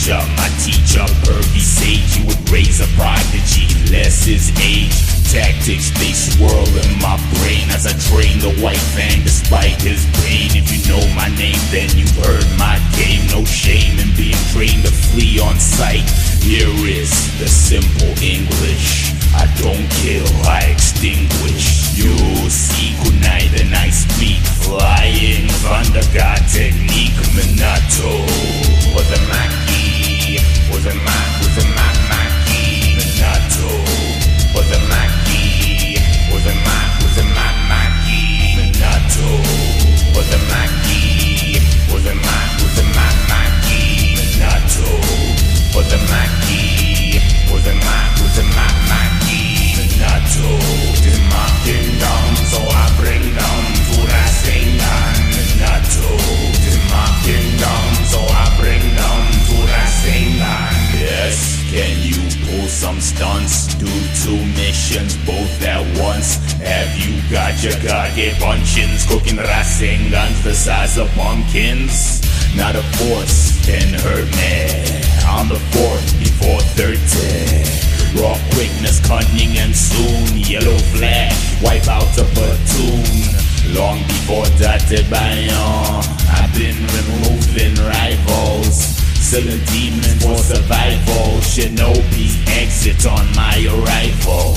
preacher, my teacher, pervy sage. He would raise a prodigy, less his age. Tactics, they swirl in my brain as I train the white fang despite his pain. If you know my name, then you've heard my game. No shame in being trained to flee on sight. Here is the simple English: I don't kill, I extinguish. You see kunai, then I speak. Flying Thunder God technique, Minato. Uzumaki, Uzumaki, Minato. Uzumaki, Uzumaki, Minato. Uzumaki, Uzumaki, Minato. Uzumaki, Uzumaki, Minato. This is my kingdom, so I bring them to Rasengan, Minato. This is my kingdom, so I bring them to Rasengan. Yes, can you pull some stunts? Do 2 missions both at once? Have you got your Kage punchins? Cooking Rasengans the size of pumpkins? Not a force can hurt me. I'm the 4th before 30. Raw quickness, cunning and soon. Yellow flash, wipe out a platoon. Long before Date Bayon, I've been removing rivals. Selling demons for survival. Shinobi exit on my arrival.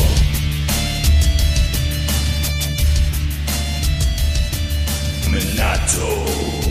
Minato.